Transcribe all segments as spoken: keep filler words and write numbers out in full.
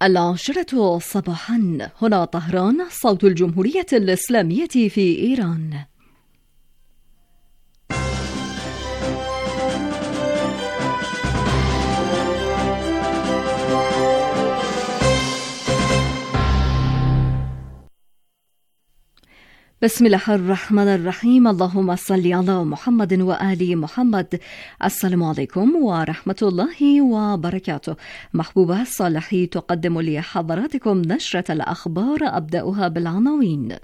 العاشرة صباحا، هنا طهران، صوت الجمهورية الإسلامية في إيران. بسم الله الرحمن الرحيم. اللهم صل على محمد وآل محمد. السلام عليكم ورحمة الله وبركاته. محبوبة صالحي تقدم لحضراتكم نشرة الأخبار، أبدأها بالعناوين.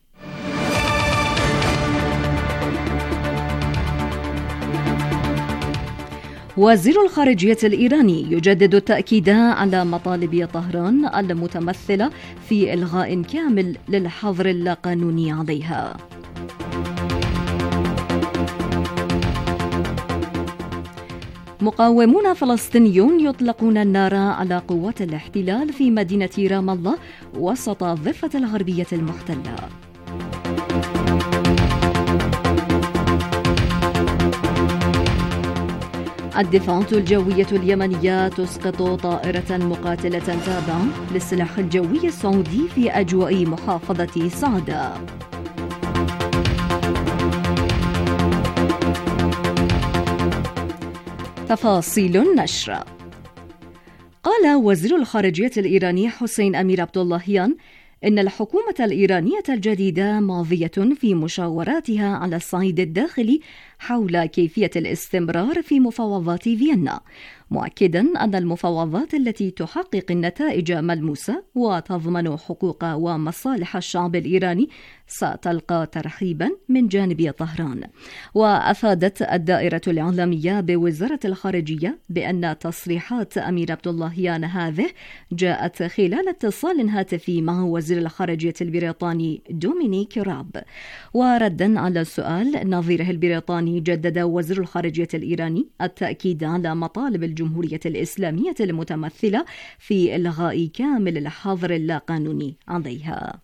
وزير الخارجية الإيراني يجدد التأكيد على مطالب طهران المتمثلة في إلغاء كامل للحظر اللاقانوني عليها. مقاومون فلسطينيون يطلقون النار على قوات الاحتلال في مدينة رام الله وسط الضفة الغربية المحتلة. الدفاعات الجوية اليمنية تسقط طائرة مقاتلة تابعة للسلاح الجوي السعودي في أجواء محافظة صعدة. تفاصيل النشر. قال وزير الخارجية الإيراني حسين أمير عبداللهيان إن الحكومة الإيرانية الجديدة ماضية في مشاوراتها على الصعيد الداخلي حول كيفية الاستمرار في مفاوضات فيينا، مؤكدا أن المفاوضات التي تحقق النتائج ملموسة وتضمن حقوق ومصالح الشعب الإيراني ستلقى ترحيبا من جانب طهران. وأفادت الدائرة الإعلامية بوزارة الخارجية بأن تصريحات أمير عبداللهيان هذه جاءت خلال اتصال هاتفي مع وزير الخارجية البريطاني دومينيك راب. وردا على سؤال نظيره البريطاني، جدد وزير الخارجية الإيراني التأكيد على مطالب الجمهورية الإسلامية المتمثلة في إلغاء كامل الحظر اللاقانوني عليها.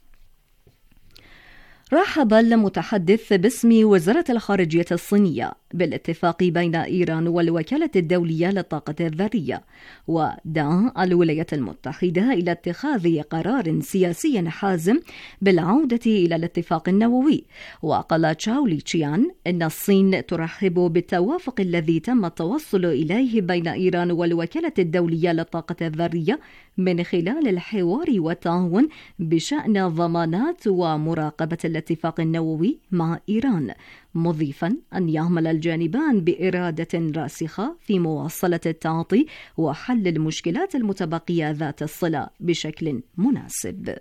رحب المتحدث باسم وزارة الخارجية الصينية بالاتفاق بين إيران والوكالة الدولية للطاقة الذرية، ودعا الولايات المتحدة إلى اتخاذ قرار سياسي حازم بالعودة إلى الاتفاق النووي. وقال تشاو ليتشيان إن الصين ترحب بالتوافق الذي تم التوصل إليه بين إيران والوكالة الدولية للطاقة الذرية من خلال الحوار والتعاون بشأن ضمانات ومراقبة الاتفاق النووي مع إيران، مضيفا أن يعمل الجانبان بإرادة راسخة في مواصلة التعاطي وحل المشكلات المتبقية ذات الصلة بشكل مناسب.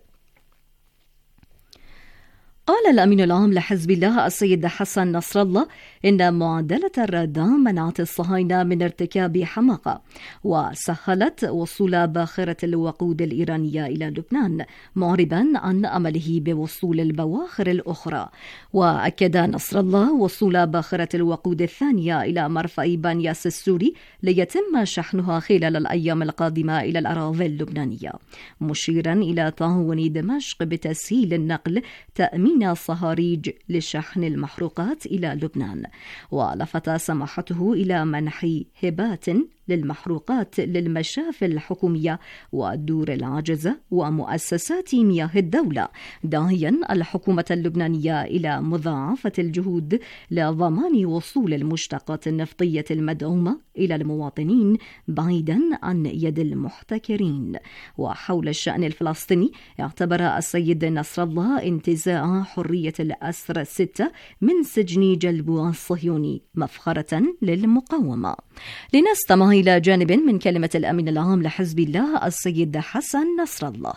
قال الأمين العام لحزب الله السيد حسن نصر الله إن معادلة الردع منعت الصهاينة من ارتكاب حماقة وسهلت وصول باخرة الوقود الإيرانية إلى لبنان، معربا عن أمله بوصول البواخر الأخرى. وأكد نصر الله وصول باخرة الوقود الثانية إلى مرفأ بانياس السوري ليتم شحنها خلال الأيام القادمة إلى الأراضي اللبنانية، مشيرا إلى تعاون دمشق بتسهيل النقل تأمين صهاريج لشحن المحروقات إلى لبنان. ولفت سماحته إلى منح هبات للمحروقات للمشافي الحكومية والدور العاجزة ومؤسسات مياه الدولة، داعيا الحكومة اللبنانية إلى مضاعفة الجهود لضمان وصول المشتقات النفطية المدعومة إلى المواطنين بعيدا عن يد المحتكرين. وحول الشأن الفلسطيني، اعتبر السيد نصر الله انتزاع حرية الأسرى الستة من سجن جلبوع الصهيوني مفخرة للمقاومة. لنستمع إلى جانب من كلمة الأمين العام لحزب الله السيد حسن نصر الله.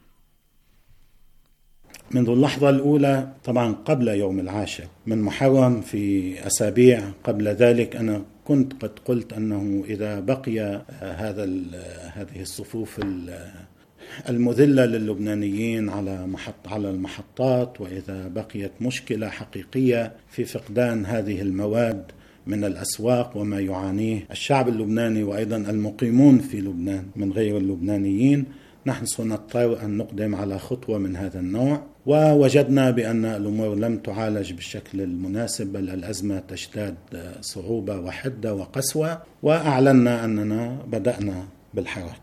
منذ اللحظة الأولى، طبعا قبل يوم العاشر من محرم في أسابيع قبل ذلك، أنا كنت قد قلت أنه إذا بقي هذا هذه الصفوف المذلة للبنانيين على محط على المحطات، وإذا بقيت مشكلة حقيقية في فقدان هذه المواد من الأسواق وما يعانيه الشعب اللبناني وأيضا المقيمون في لبنان من غير اللبنانيين، نحن سنضطر أن نقدم على خطوة من هذا النوع. ووجدنا بأن الأمور لم تعالج بالشكل المناسب، بل الأزمة تشتد صعوبة وحدة وقسوة، وأعلنا أننا بدأنا بالحركة.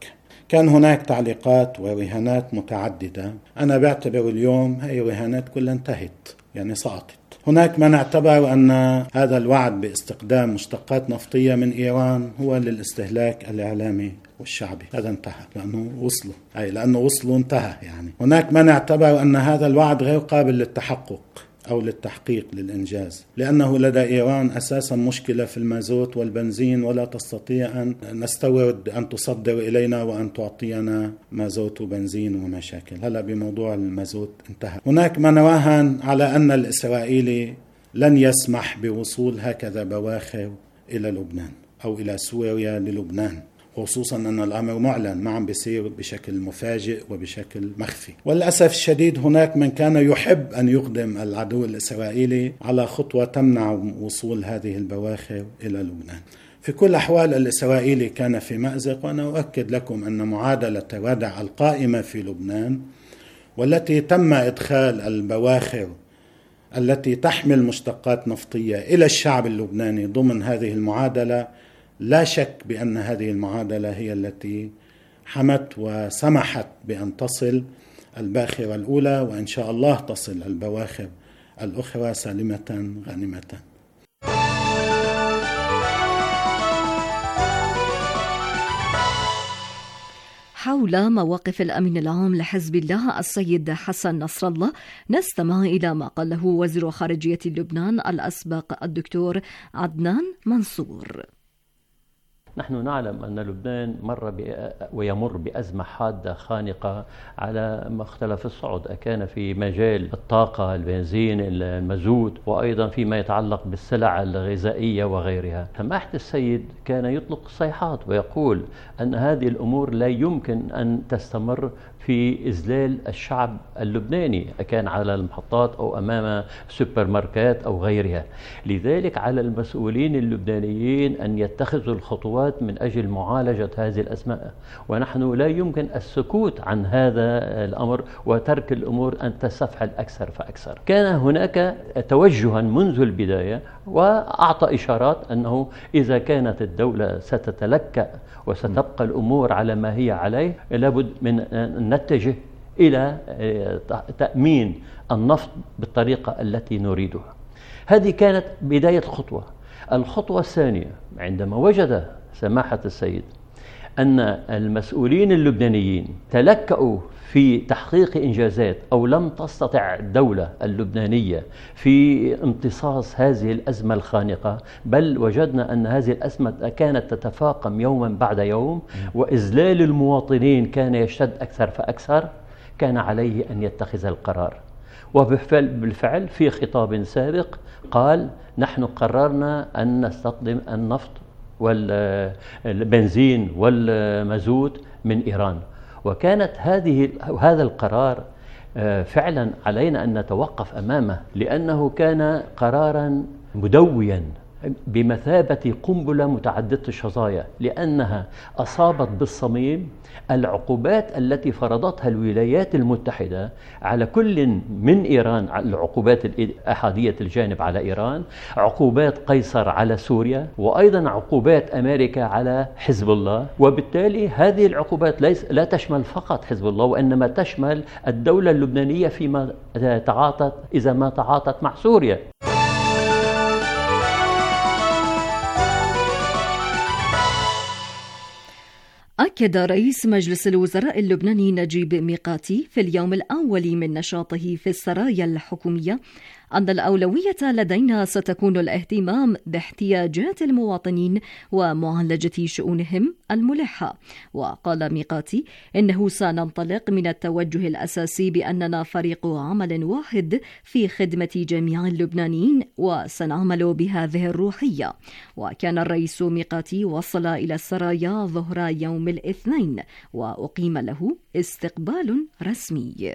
كان هناك تعليقات ورهانات متعددة. أنا بعتبر اليوم هي الرهانات كلها انتهت، يعني سقطت. هناك من اعتبر أن هذا الوعد باستخدام مشتقات نفطية من إيران هو للاستهلاك الإعلامي والشعبي، هذا انتهى لأنه وصلوا، أي لأنه وصلوا انتهى. يعني هناك من اعتبر أن هذا الوعد غير قابل للتحقق أو للتحقيق للإنجاز، لأنه لدى إيران أساسا مشكلة في المازوت والبنزين، ولا تستطيع أن نستورد أن تصدر إلينا وأن تعطينا مازوت وبنزين ومشاكل. هلا بموضوع المازوت انتهى. هناك من راهن على أن الإسرائيلي لن يسمح بوصول هكذا بواخر إلى لبنان أو إلى سوريا للبنان، خصوصا أن الأمر معلن، ما عم بيصير بشكل مفاجئ وبشكل مخفي. وللأسف الشديد هناك من كان يحب أن يقدم العدو الإسرائيلي على خطوة تمنع وصول هذه البواخر إلى لبنان. في كل الأحوال الإسرائيلي كان في مأزق، وأنا أؤكد لكم أن معادلة الردع القائمة في لبنان والتي تم إدخال البواخر التي تحمل مشتقات نفطية إلى الشعب اللبناني ضمن هذه المعادلة، لا شك بأن هذه المعادلة هي التي حمت وسمحت بأن تصل الباخرة الأولى، وإن شاء الله تصل البواخر الأخرى سالمة غانمة. حول مواقف الأمين العام لحزب الله السيد حسن نصر الله نستمع إلى ما قاله وزير خارجية لبنان الأسبق الدكتور عدنان منصور. نحن نعلم أن لبنان مر ويمر بأزمة حادة خانقة على مختلف الصعد، كان في مجال الطاقة، البنزين، المازوت، وأيضا فيما يتعلق بالسلع الغذائية وغيرها. سماحة السيد كان يطلق صيحات ويقول أن هذه الأمور لا يمكن أن تستمر في إذلال الشعب اللبناني، كان على المحطات أو أمام سوبر ماركات أو غيرها. لذلك على المسؤولين اللبنانيين أن يتخذوا الخطوات من أجل معالجة هذه الأزمة، ونحن لا يمكن السكوت عن هذا الأمر وترك الأمور أن تستفحل أكثر فأكثر. كان هناك توجها منذ البداية، وأعطى إشارات أنه إذا كانت الدولة ستتلكأ وستبقى الأمور على ما هي عليه لابد من أن نتجه إلى تأمين النفط بالطريقة التي نريدها. هذه كانت بداية خطوة. الخطوة الثانية عندما وجد سماحة السيد أن المسؤولين اللبنانيين تلكأوا في تحقيق إنجازات أو لم تستطع الدولة اللبنانية في امتصاص هذه الأزمة الخانقة، بل وجدنا أن هذه الأزمة كانت تتفاقم يوما بعد يوم وإذلال المواطنين كان يشتد أكثر فأكثر، كان عليه أن يتخذ القرار. وبالفعل في خطاب سابق قال نحن قررنا أن نستخدم النفط والبنزين والمازوت من إيران. وكانت هذه هذا القرار فعلا علينا أن نتوقف أمامه، لأنه كان قرارا مدويا بمثابة قنبلة متعددة الشظايا، لأنها أصابت بالصميم العقوبات التي فرضتها الولايات المتحدة على كل من إيران، العقوبات الأحادية الجانب على إيران، عقوبات قيصر على سوريا، وأيضا عقوبات أمريكا على حزب الله. وبالتالي هذه العقوبات ليس لا تشمل فقط حزب الله، وإنما تشمل الدولة اللبنانية فيما تعاطت إذا ما تعاطت مع سوريا. أكد رئيس مجلس الوزراء اللبناني نجيب ميقاتي في اليوم الأول من نشاطه في السرايا الحكومية أن الأولوية لدينا ستكون الاهتمام باحتياجات المواطنين ومعالجة شؤونهم الملحة. وقال ميقاتي إنه سننطلق من التوجه الأساسي بأننا فريق عمل واحد في خدمة جميع اللبنانيين وسنعمل بهذه الروحية. وكان الرئيس ميقاتي وصل إلى السرايا ظهر يوم الاثنين وأقيم له استقبال رسمي.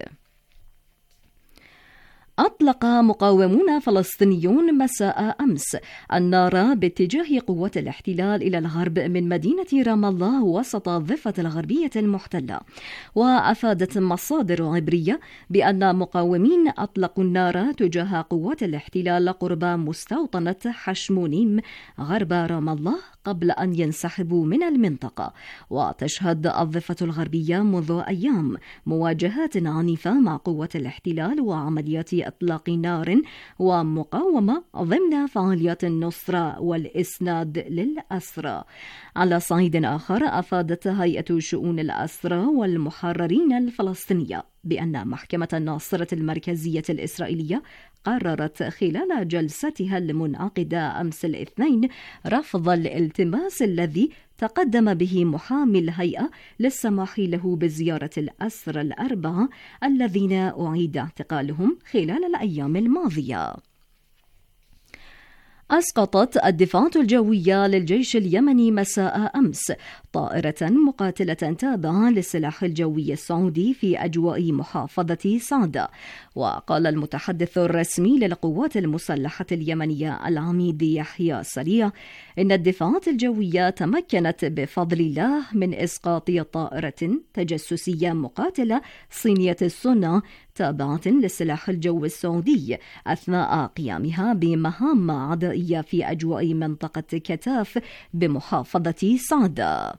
أطلق مقاومون فلسطينيون مساء أمس النار باتجاه قوات الاحتلال إلى الغرب من مدينة رام الله وسط الضفة الغربية المحتلة. وأفادت مصادر عبرية بأن مقاومين أطلقوا النار تجاه قوات الاحتلال قرب مستوطنة حشمونيم غرب رام الله قبل أن ينسحبوا من المنطقة. وتشهد الضفة الغربية منذ أيام مواجهات عنيفة مع قوة الاحتلال وعمليات إطلاق نار ومقاومة ضمن فعاليات النصرة والإسناد للأسرى. على صعيد آخر، أفادت هيئة شؤون الأسرى والمحررين الفلسطينية بأن محكمة الناصرة المركزية الإسرائيلية قررت خلال جلستها المنعقدة أمس الاثنين رفض الالتماس الذي تقدم به محامي الهيئة للسماح له بزيارة الأسرى الأربعة الذين أعيد اعتقالهم خلال الأيام الماضية. أسقطت الدفاعات الجوية للجيش اليمني مساء أمس طائرة مقاتلة تابعة للسلاح الجوي السعودي في أجواء محافظة صعدة. وقال المتحدث الرسمي للقوات المسلحة اليمنية العميد يحيى سريع إن الدفاعات الجوية تمكنت بفضل الله من إسقاط طائرة تجسسية مقاتلة صينية الصنع تابعة للسلاح الجوي السعودي أثناء قيامها بمهام عدائية في أجواء منطقة كتاف بمحافظة صعدة.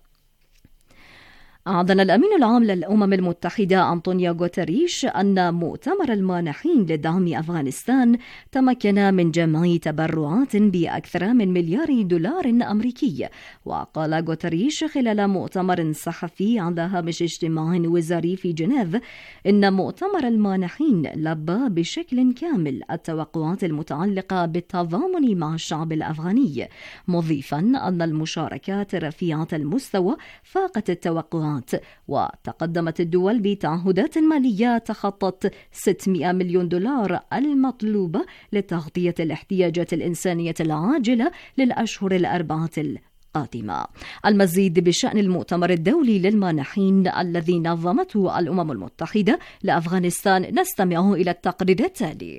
أعلن الأمين العام للأمم المتحدة أنطونيو غوتيريش أن مؤتمر المانحين لدعم أفغانستان تمكن من جمع تبرعات بأكثر من مليار دولار أمريكي. وقال غوتيريش خلال مؤتمر صحفي على هامش اجتماع وزاري في جنيف إن مؤتمر المانحين لبى بشكل كامل التوقعات المتعلقة بالتضامن مع الشعب الأفغاني، مضيفا أن المشاركات رفيعة المستوى فاقت التوقعات، وتقدمت الدول بتعهدات مالية تخطت ستمائة مليون دولار المطلوبة لتغطية الاحتياجات الإنسانية العاجلة للأشهر الأربعة القادمة. المزيد بشأن المؤتمر الدولي للمانحين الذي نظمته الأمم المتحدة لأفغانستان نستمع إلى التقرير التالي.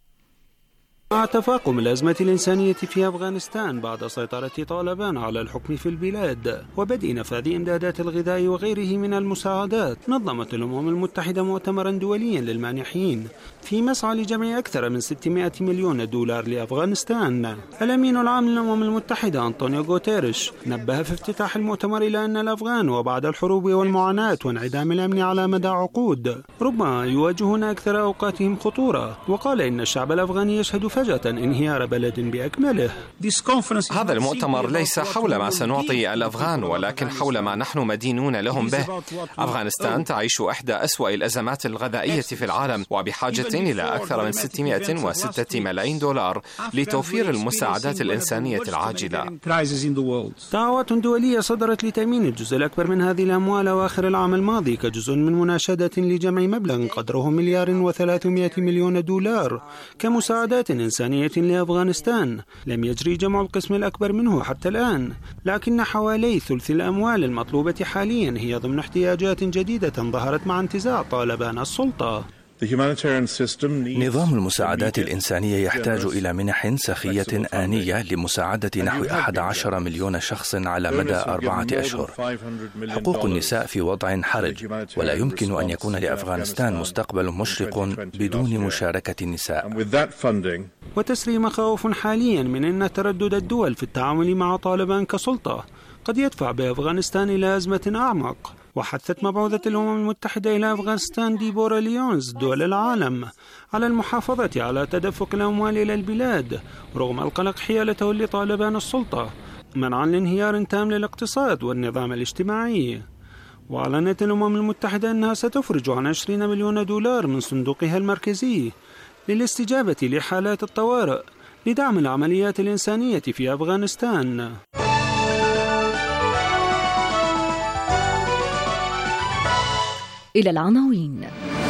مع تفاقم الأزمة الإنسانية في أفغانستان بعد سيطرة طالبان على الحكم في البلاد وبدء نفاذ إمدادات الغذاء وغيره من المساعدات، نظمت الأمم المتحدة مؤتمرا دوليا للمانحين في مسعى لجمع أكثر من ستمائة مليون دولار لأفغانستان. الأمين العام للأمم المتحدة أنطونيو غوتيريش نبه في افتتاح المؤتمر إلى أن الأفغان وبعد الحروب والمعاناة وانعدام الأمن على مدى عقود ربما يواجهون أكثر أوقاتهم خطورة، وقال إن الشعب الأفغاني يشهد فجأة انهيار بلد بأكمله. هذا المؤتمر ليس حول ما سنعطي الأفغان ولكن حول ما نحن مدينون لهم به. أفغانستان تعيش إحدى أسوأ الأزمات الغذائية في العالم وبحاجة إلى أكثر من ستمائة وستة ملايين دولار لتوفير المساعدات الإنسانية العاجلة. دعوات دولية صدرت لتأمين الجزء الأكبر من هذه الأموال أواخر العام الماضي كجزء من مناشدة لجمع مبلغ قدره مليار وثلاثمائة مليون دولار كمساعدات إنسانية لأفغانستان. لم يجري جمع القسم الأكبر منه حتى الآن، لكن حوالي ثلث الأموال المطلوبة حاليا هي ضمن احتياجات جديدة ظهرت مع انتزاع طالبان السلطة. نظام المساعدات الإنسانية يحتاج إلى منح سخية آنية لمساعدة نحو أحد عشر مليون شخص على مدى أربعة أشهر. حقوق النساء في وضع حرج، ولا يمكن أن يكون لأفغانستان مستقبل مشرق بدون مشاركة النساء. وتسري مخاوف حاليا من أن تردد الدول في التعامل مع طالبان كسلطة قد يدفع بأفغانستان إلى أزمة أعمق. وحثت مبعوثة الأمم المتحدة إلى أفغانستان ديبورا ليونز دول العالم على المحافظة على تدفق الأموال إلى البلاد رغم القلق حيال تولي طالبان السلطة منعا لانهيار تام للاقتصاد والنظام الاجتماعي. وأعلنت الأمم المتحدة أنها ستفرج عن عشرين مليون دولار من صندوقها المركزي للاستجابة لحالات الطوارئ لدعم العمليات الإنسانية في أفغانستان. إلى العناوين.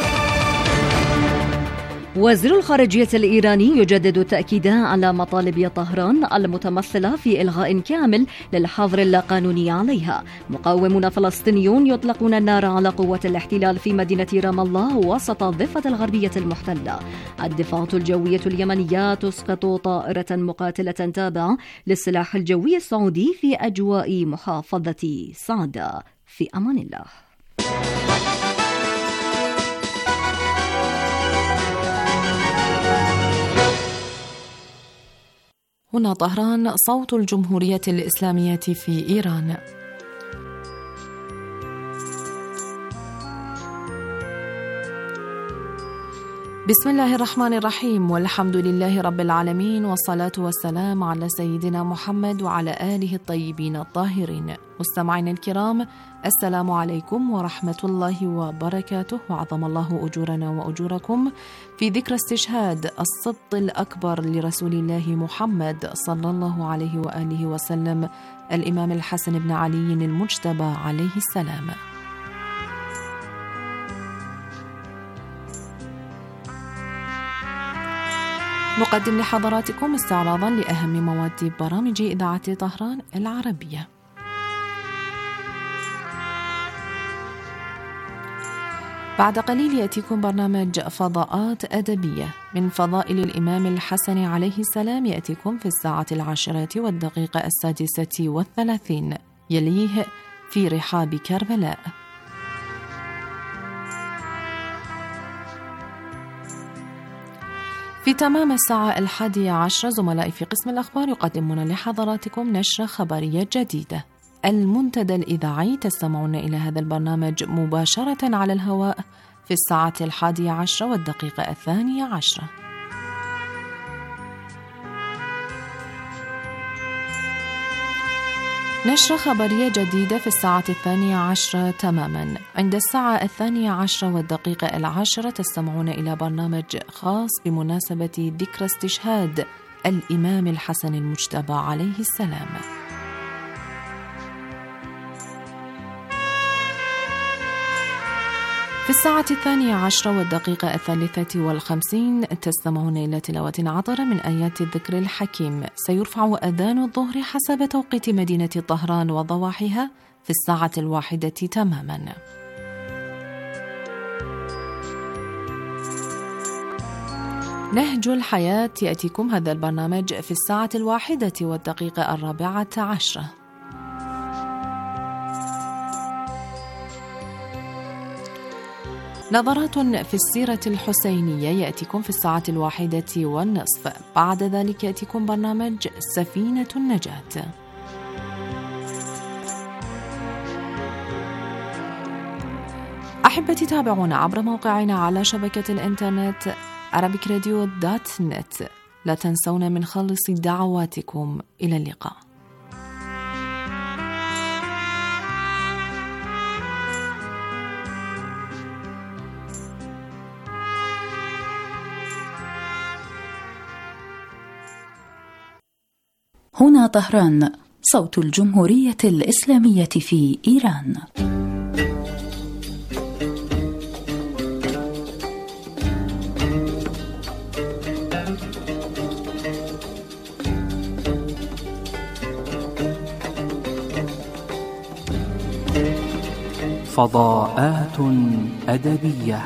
وزير الخارجية الإيراني يجدد التأكيد على مطالب طهران المتمثلة في إلغاء كامل للحظر اللاقانوني عليها. مقاومون فلسطينيون يطلقون النار على قوات الاحتلال في مدينة رام الله وسط الضفة الغربية المحتلة. الدفاعات الجوية اليمنية تسقط طائرة مقاتلة تابعة للسلاح الجوي السعودي في أجواء محافظة صعدة. في أمان الله. هنا هنا طهران، صوت الجمهورية الإسلامية في إيران. بسم الله الرحمن الرحيم، والحمد لله رب العالمين، والصلاة والسلام على سيدنا محمد وعلى آله الطيبين الطاهرين. مستمعينا الكرام، السلام عليكم ورحمة الله وبركاته، وعظم الله أجورنا وأجوركم في ذكرى استشهاد السبط الأكبر لرسول الله محمد صلى الله عليه وآله وسلم، الإمام الحسن بن علي المجتبى عليه السلام. نقدم لحضراتكم استعراضا لأهم مواد برامج إذاعة طهران العربية. بعد قليل يأتيكم برنامج فضاءات أدبية من فضائل الإمام الحسن عليه السلام، يأتيكم في الساعة العاشرة والدقيقة السادسة والثلاثين، يليه في رحاب كربلاء. في تمام الساعة الحادية عشر زملائي في قسم الأخبار يقدمون لحضراتكم نشرة خبرية جديدة. المنتدى الإذاعي تستمعون إلى هذا البرنامج مباشرة على الهواء في الساعة الحادية عشر والدقيقة الثانية عشرة. نشرة خبرية جديدة في الساعة الثانية عشرة تماما. عند الساعة الثانية عشرة والدقيقة العاشرة تستمعون إلى برنامج خاص بمناسبة ذكرى استشهاد الإمام الحسن المجتبى عليه السلام. في الساعة الثانية عشرة والدقيقة الثالثة والخمسين تستمعون إلى تلاوة عطرة من آيات الذكر الحكيم. سيرفع أذان الظهر حسب توقيت مدينة طهران وضواحيها في الساعة الواحدة تماما. نهج الحياة يأتيكم هذا البرنامج في الساعة الواحدة والدقيقة الرابعة عشرة. نظرات في السيرة الحسينية يأتيكم في الساعة الواحدة والنصف. بعد ذلك يأتيكم برنامج سفينة النجاة. أحبتي، تابعونا عبر موقعنا على شبكة الإنترنت arabic radio dot net. لا تنسونا من خالص دعواتكم. إلى اللقاء. هنا طهران، صوت الجمهورية الإسلامية في إيران. فضاءات أدبية.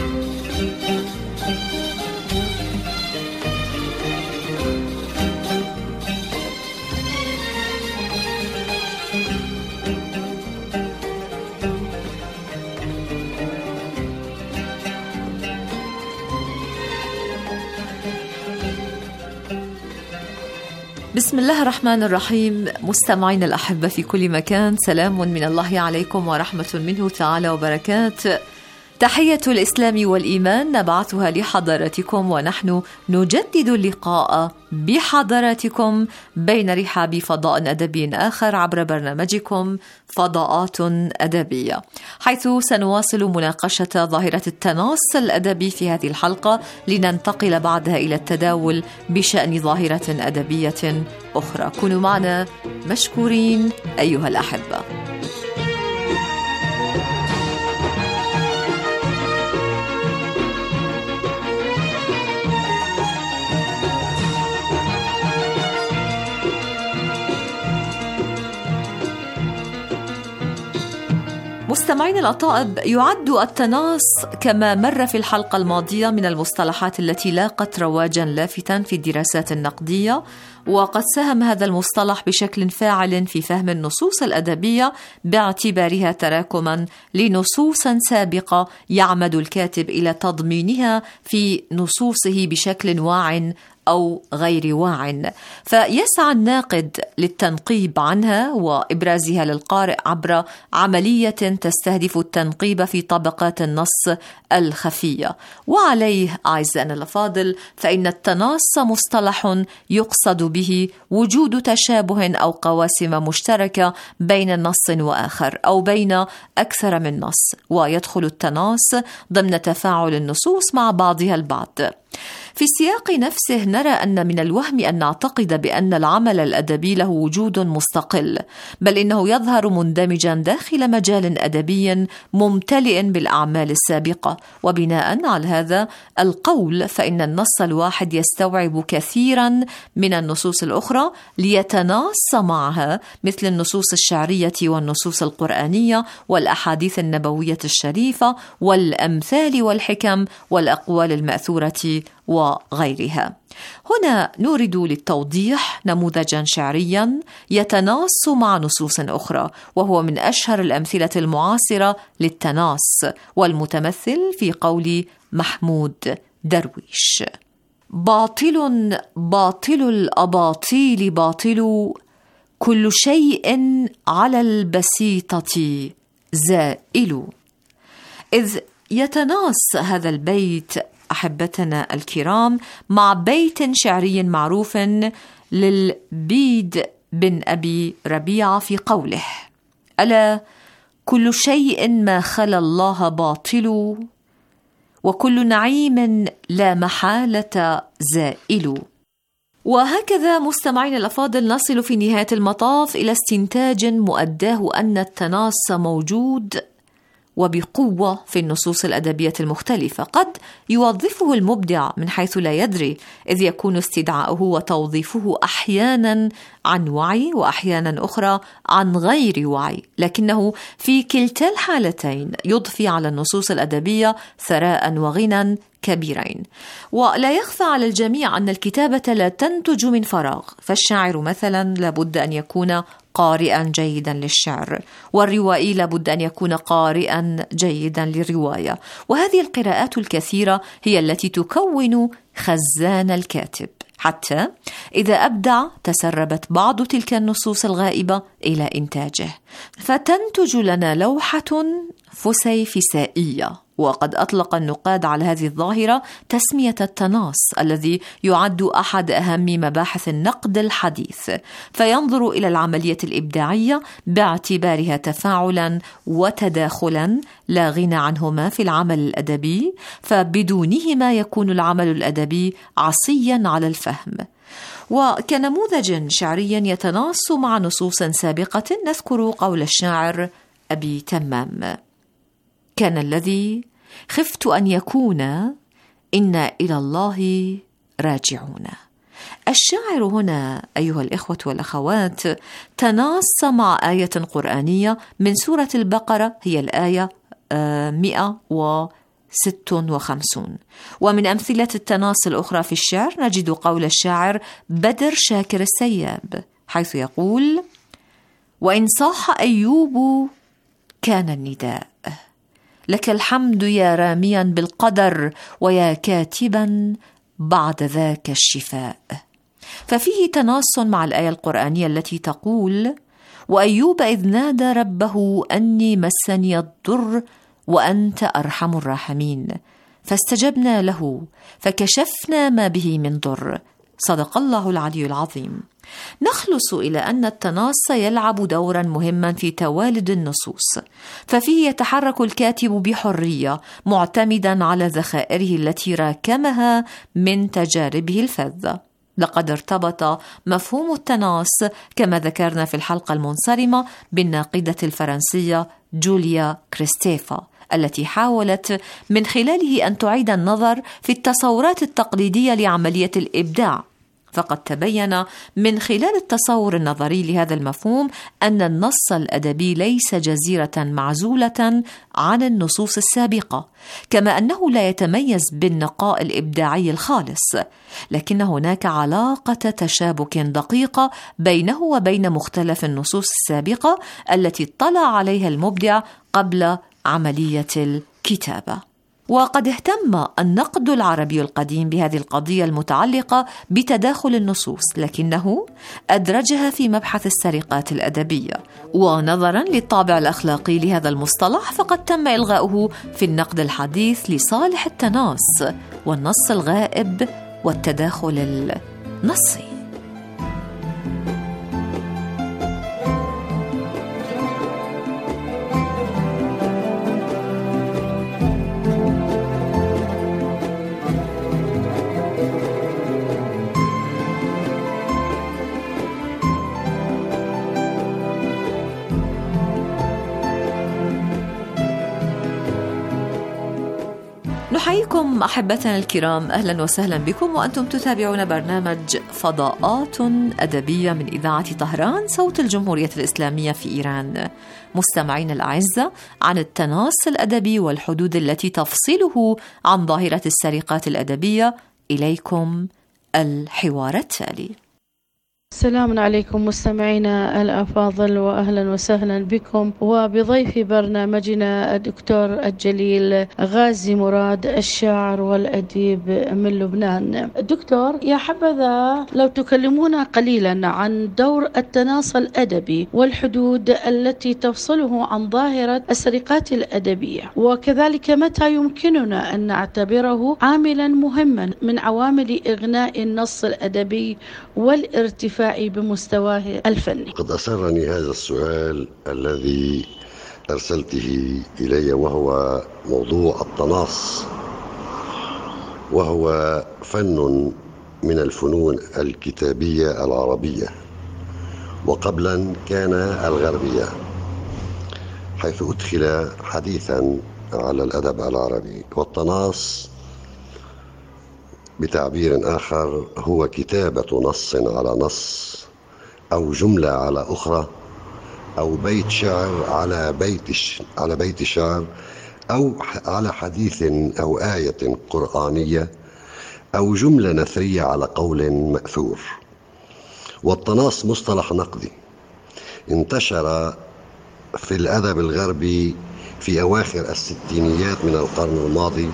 بسم الله الرحمن الرحيم. مستمعين الأحبة في كل مكان، سلام من الله عليكم ورحمة منه تعالى وبركاته. تحية الإسلام والإيمان نبعثها لحضراتكم، ونحن نجدد اللقاء بحضراتكم بين رحاب فضاء أدبي آخر عبر برنامجكم فضاءات أدبية، حيث سنواصل مناقشة ظاهرة التناص الأدبي في هذه الحلقة، لننتقل بعدها إلى التداول بشأن ظاهرة أدبية أخرى. كونوا معنا مشكورين أيها الأحبة. مستمعين الأطائب، يعد التناص كما مر في الحلقة الماضية من المصطلحات التي لاقت رواجا لافتا في الدراسات النقدية، وقد ساهم هذا المصطلح بشكل فاعل في فهم النصوص الأدبية باعتبارها تراكما لنصوص سابقة يعمد الكاتب إلى تضمينها في نصوصه بشكل واع أو غير واع، فيسعى الناقد للتنقيب عنها وإبرازها للقارئ عبر عملية تستهدف التنقيب في طبقات النص الخفية. وعليه أعزائنا الأفاضل فإن التناص مصطلح يقصد به وجود تشابه أو قواسم مشتركة بين نص وآخر أو بين أكثر من نص، ويدخل التناص ضمن تفاعل النصوص مع بعضها البعض. في السياق نفسه نرى أن من الوهم أن نعتقد بأن العمل الأدبي له وجود مستقل، بل إنه يظهر مندمجا داخل مجال أدبي ممتلئ بالأعمال السابقة. وبناء على هذا القول فإن النص الواحد يستوعب كثيرا من النصوص الأخرى ليتناص معها، مثل النصوص الشعرية والنصوص القرآنية والأحاديث النبوية الشريفة والأمثال والحكم والأقوال المأثورة وغيرها. هنا نورد للتوضيح نموذجا شعريا يتناص مع نصوص أخرى، وهو من أشهر الأمثلة المعاصرة للتناص، والمتمثل في قول محمود درويش: باطل باطل الأباطيل باطل، كل شيء على البسيطة زائل. إذ يتناص هذا البيت أحبتنا الكرام مع بيت شعري معروف للبيد بن أبي ربيعة في قوله: ألا كل شيء ما خلا الله باطل، وكل نعيم لا محالة زائل. وهكذا مستمعين الأفاضل نصل في نهاية المطاف إلى استنتاج مؤداه أن التناص موجود وبقوة في النصوص الأدبية المختلفة، قد يوظفه المبدع من حيث لا يدري، إذ يكون استدعاؤه وتوظيفه أحيانا عن وعي وأحيانا أخرى عن غير وعي، لكنه في كلتا الحالتين يضفي على النصوص الأدبية ثراء وغنى كبيرين. ولا يخفى على الجميع أن الكتابة لا تنتج من فراغ، فالشاعر مثلا لابد أن يكون قارئا جيدا للشعر، والروائي لابد أن يكون قارئا جيدا للرواية، وهذه القراءات الكثيرة هي التي تكون خزان الكاتب، حتى إذا أبدع تسربت بعض تلك النصوص الغائبة إلى إنتاجه، فتنتج لنا لوحة فسيفسائية. وقد أطلق النقاد على هذه الظاهرة تسمية التناص، الذي يعد أحد أهم مباحث النقد الحديث، فينظر إلى العملية الإبداعية باعتبارها تفاعلا وتداخلا لا غنى عنهما في العمل الأدبي، فبدونهما يكون العمل الأدبي عصيا على الفهم. وكنموذج شعري يتناص مع نصوص سابقة نذكر قول الشاعر أبي تمام: كان الذي خفت أن يكون إنا إلى الله راجعون. الشاعر هنا أيها الإخوة والأخوات تناص مع آية قرآنية من سورة البقرة، هي الآية مئة وستة وخمسين. ومن أمثلة التناص الأخرى في الشعر نجد قول الشاعر بدر شاكر السياب، حيث يقول: وإن صاح أيوب كان النداء، لك الحمد يا راميا بالقدر، ويا كاتبا بعد ذاك الشفاء. ففيه تناص مع الآية القرآنية التي تقول: وأيوب إذ نادى ربه أني مسني الضر وأنت أرحم الراحمين، فاستجبنا له فكشفنا ما به من ضر. صدق الله العلي العظيم. نخلص إلى أن التناص يلعب دورا مهما في توالد النصوص، ففيه يتحرك الكاتب بحرية معتمدا على ذخائره التي راكمها من تجاربه الفذة. لقد ارتبط مفهوم التناص كما ذكرنا في الحلقة المنصرمة بالناقدة الفرنسية جوليا كريستيفا، التي حاولت من خلاله أن تعيد النظر في التصورات التقليدية لعملية الإبداع. فقد تبين من خلال التصور النظري لهذا المفهوم أن النص الأدبي ليس جزيرة معزولة عن النصوص السابقة، كما أنه لا يتميز بالنقاء الإبداعي الخالص، لكن هناك علاقة تشابك دقيقة بينه وبين مختلف النصوص السابقة التي اطلع عليها المبدع قبل عملية الكتابة. وقد اهتم النقد العربي القديم بهذه القضية المتعلقة بتداخل النصوص، لكنه أدرجها في مبحث السرقات الأدبية. ونظرا للطابع الأخلاقي لهذا المصطلح فقد تم إلغاؤه في النقد الحديث لصالح التناص والنص الغائب والتداخل النصي. نحييكم أحبتنا الكرام، أهلا وسهلا بكم وأنتم تتابعون برنامج فضاءات أدبية من إذاعة طهران صوت الجمهورية الإسلامية في إيران. مستمعين الأعزة، عن التناص الأدبي والحدود التي تفصله عن ظاهرة السرقات الأدبية، إليكم الحوار التالي. السلام عليكم مستمعينا الأفاضل، وأهلا وسهلا بكم وبضيف برنامجنا الدكتور الجليل غازي مراد، الشاعر والأديب من لبنان. دكتور، يا حبذا لو تكلمونا قليلا عن دور التناص الأدبي والحدود التي تفصله عن ظاهرة السرقات الأدبية، وكذلك متى يمكننا أن نعتبره عاملا مهما من عوامل إغناء النص الأدبي والارتفاع بمستواه الفني. قد أسرني هذا السؤال الذي أرسلته إلي، وهو موضوع التناص، وهو فن من الفنون الكتابية العربية، وقبلا كان الغربية، حيث أدخل حديثا على الأدب العربي. والتناص بتعبير آخر هو كتابة نص على نص، أو جملة على أخرى، أو بيت شعر على بيت على بيت شعر، أو على حديث أو آية قرآنية، أو جملة نثرية على قول مأثور. والتناص مصطلح نقدي انتشر في الأدب الغربي في أواخر الستينيات من القرن الماضي،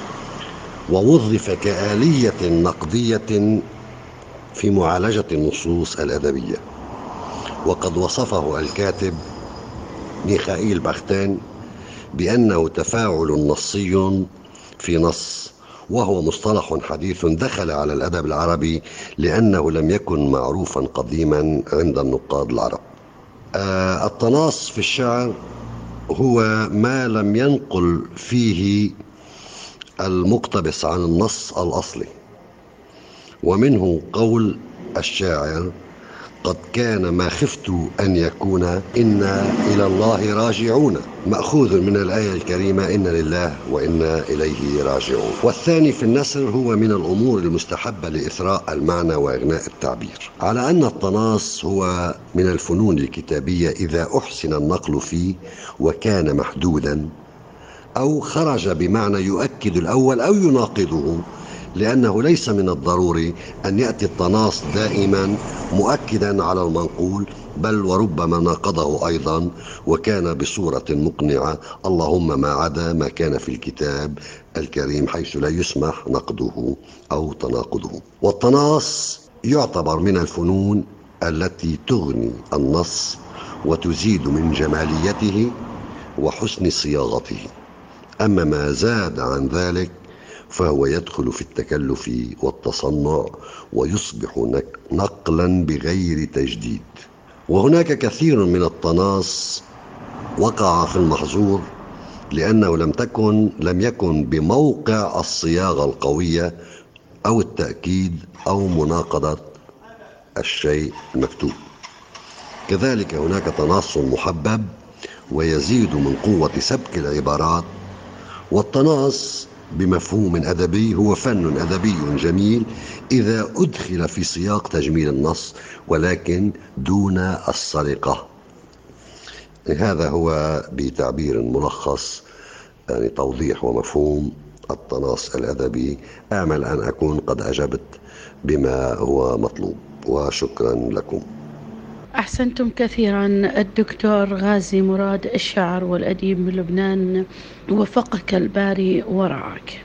ووظف كآلية نقدية في معالجة النصوص الأدبية. وقد وصفه الكاتب ميخائيل بختان بأنه تفاعل نصي في نص، وهو مصطلح حديث دخل على الأدب العربي لأنه لم يكن معروفا قديما عند النقاد العرب. آه التناص في الشعر هو ما لم ينقل فيه المقتبس عن النص الأصلي، ومنه قول الشاعر: قد كان ما خفت أن يكون إنا إلى الله راجعون، مأخوذ من الآية الكريمة إن لله وإنا إليه راجعون. والثاني في النثر هو من الأمور المستحبة لإثراء المعنى وإغناء التعبير، على أن التناص هو من الفنون الكتابية إذا أحسن النقل فيه وكان محدودا، أو خرج بمعنى يؤكد الأول أو يناقضه، لأنه ليس من الضروري أن يأتي التناص دائما مؤكدا على المنقول، بل وربما ناقضه أيضا وكان بصورة مقنعة، اللهم ما عدا ما كان في الكتاب الكريم حيث لا يسمح نقضه أو تناقضه. والتناص يعتبر من الفنون التي تغني النص وتزيد من جماليته وحسن صياغته. أما ما زاد عن ذلك فهو يدخل في التكلف والتصنع ويصبح نقلا بغير تجديد. وهناك كثير من التناص وقع في المحظور لأنه لم تكن لم يكن بموقع الصياغة القوية أو التأكيد أو مناقضة الشيء المكتوب. كذلك هناك تناص محبب ويزيد من قوة سبك العبارات. والتناص بمفهوم أدبي هو فن أدبي جميل إذا أدخل في سياق تجميل النص ولكن دون السرقة. هذا هو بتعبير ملخص يعني توضيح ومفهوم التناص الأدبي. أعمل أن أكون قد أجبت بما هو مطلوب، وشكرا لكم. أحسنتم كثيرا الدكتور غازي مراد الشاعر والأديب من لبنان، وفقك الباري ورعاك.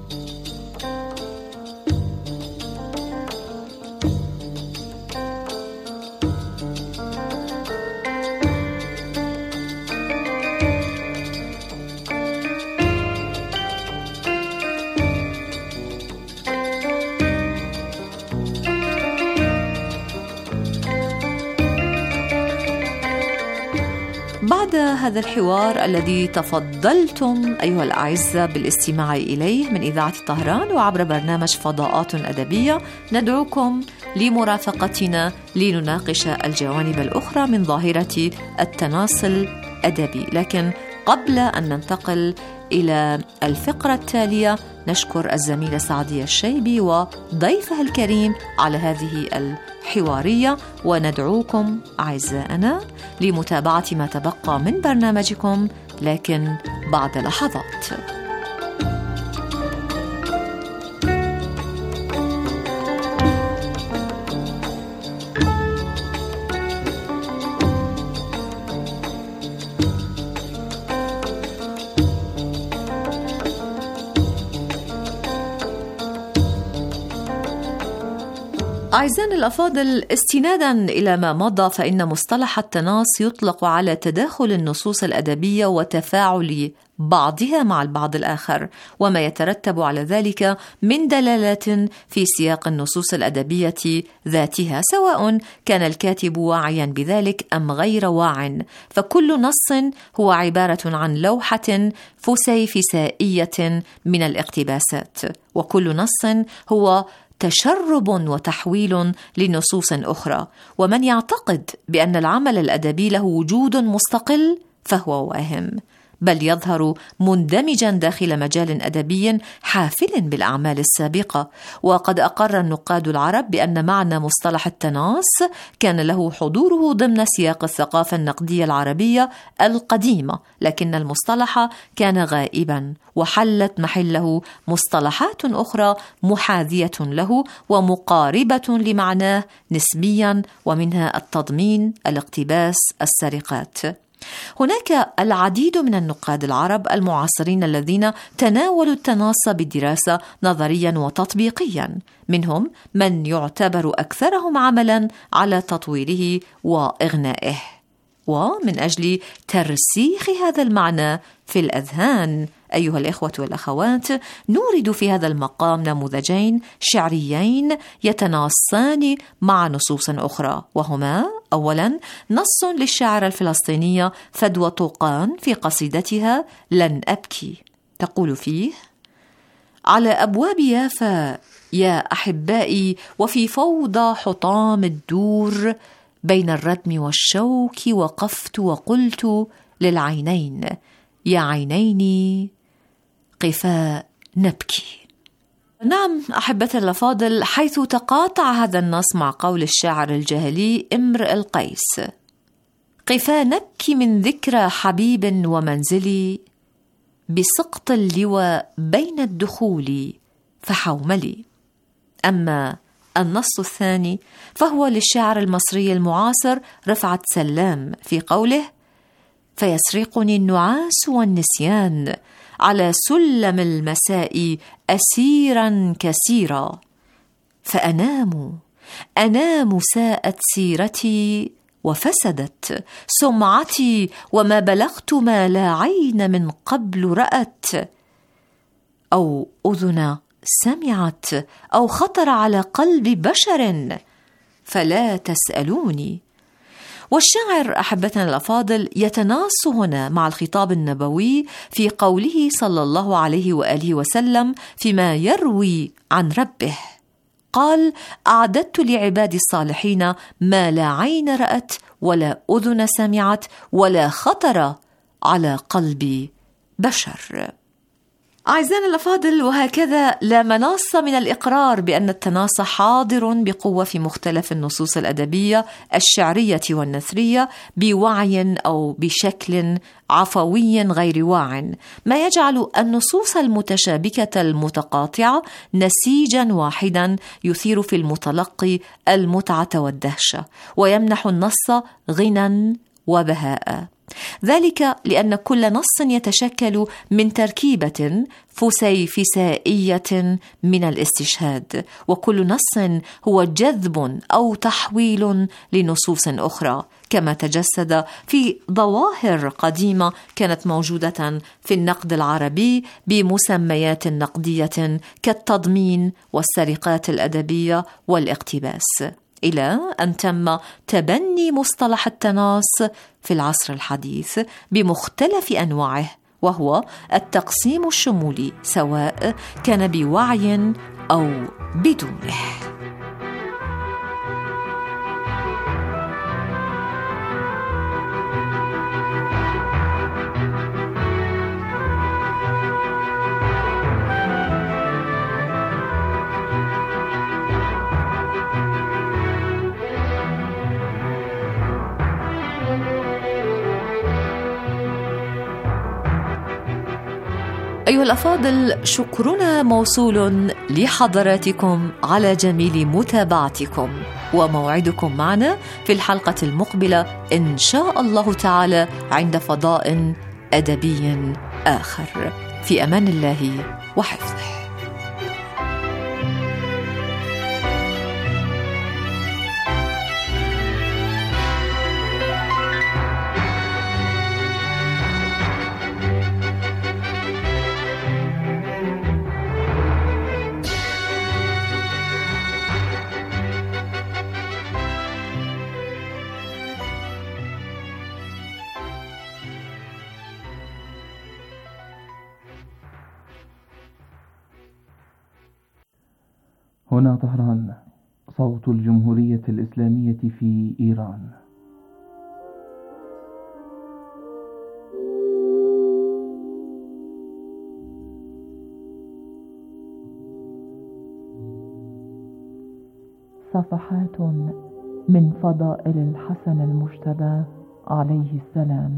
بعد هذا الحوار الذي تفضلتم أيها الأعزة بالاستماع إليه من إذاعة طهران وعبر برنامج فضاءات أدبية، ندعوكم لمرافقتنا لنناقش الجوانب الأخرى من ظاهرة التناصل الأدبي. لكن قبل أن ننتقل إلى الفقرة التالية، نشكر الزميلة سعدية الشيبي وضيفها الكريم على هذه الحوارية، وندعوكم أعزائنا لمتابعة ما تبقى من برنامجكم لكن بعد لحظات. أعزائنا الأفاضل، استنادا إلى ما مضى، فإن مصطلح التناص يطلق على تداخل النصوص الأدبية وتفاعل بعضها مع البعض الآخر، وما يترتب على ذلك من دلالات في سياق النصوص الأدبية ذاتها، سواء كان الكاتب واعيا بذلك أم غير واع، فكل نص هو عبارة عن لوحة فسيفسائية من الاقتباسات، وكل نص هو تشرب وتحويل لنصوص أخرى. ومن يعتقد بأن العمل الأدبي له وجود مستقل فهو واهم، بل يظهر مندمجا داخل مجال أدبي حافل بالأعمال السابقة. وقد أقر النقاد العرب بأن معنى مصطلح التناص كان له حضوره ضمن سياق الثقافة النقدية العربية القديمة، لكن المصطلح كان غائبا، وحلت محله مصطلحات أخرى محاذية له ومقاربة لمعناه نسبيا، ومنها التضمين، الاقتباس، السرقات. هناك العديد من النقاد العرب المعاصرين الذين تناولوا التناص بالدراسة نظريا وتطبيقيا، منهم من يعتبر أكثرهم عملا على تطويره وإغنائه. ومن أجل ترسيخ هذا المعنى في الأذهان أيها الإخوة والأخوات، نورد في هذا المقام نموذجين شعريين يتناصان مع نصوص أخرى، وهما أولا نص للشاعرة الفلسطينية فدوى طوقان في قصيدتها لن أبكي، تقول فيه: على أبواب يافا يا أحبائي وفي فوضى حطام الدور، بين الردم والشوك وقفت وقلت للعينين يا عينيني قفا نبكي. نعم أحبتي الأفاضل، حيث تقاطع هذا النص مع قول الشاعر الجاهلي امرئ القيس: قفا نبكي من ذكرى حبيب ومنزلي، بسقط اللوى بين الدخول فحوملي. أما النص الثاني فهو للشاعر المصري المعاصر رفعت سلام في قوله: فيسرقني النعاس والنسيان، على سلم المساء أسيرا كسيرا، فأنام أنام ساءت سيرتي وفسدت سمعتي، وما بلغت ما لا عين من قبل رأت أو أذن سمعت أو خطر على قلب بشر، فلا تسألوني. والشاعر أحبتنا الأفاضل يتناص هنا مع الخطاب النبوي في قوله صلى الله عليه وآله وسلم فيما يروي عن ربه، قال: أعددت لعبادي الصالحين ما لا عين رأت ولا أذن سمعت ولا خطر على قلب بشر. أعزائنا الأفاضل، وهكذا لا مناص من الإقرار بأن التناص حاضر بقوة في مختلف النصوص الأدبية الشعرية والنثرية بوعي أو بشكل عفوي غير واع، ما يجعل النصوص المتشابكة المتقاطعة نسيجا واحدا يثير في المتلقي المتعة والدهشة ويمنح النص غنى وبهاء. ذلك لأن كل نص يتشكل من تركيبة فسيفسائية من الاستشهاد، وكل نص هو جذب أو تحويل لنصوص أخرى، كما تجسد في ظواهر قديمة كانت موجودة في النقد العربي بمسميات نقدية كالتضمين والسرقات الأدبية والاقتباس، إلى أن تم تبني مصطلح التناص في العصر الحديث بمختلف أنواعه، وهو التقسيم الشمولي سواء كان بوعي أو بدونه. أيها الأفاضل، شكرنا موصول لحضراتكم على جميل متابعتكم، وموعدكم معنا في الحلقة المقبلة إن شاء الله تعالى عند فضاء أدبي آخر. في أمان الله وحفظه. هنا طهران، صوت الجمهورية الإسلامية في إيران. صفحات من فضائل الحسن المجتبى عليه السلام.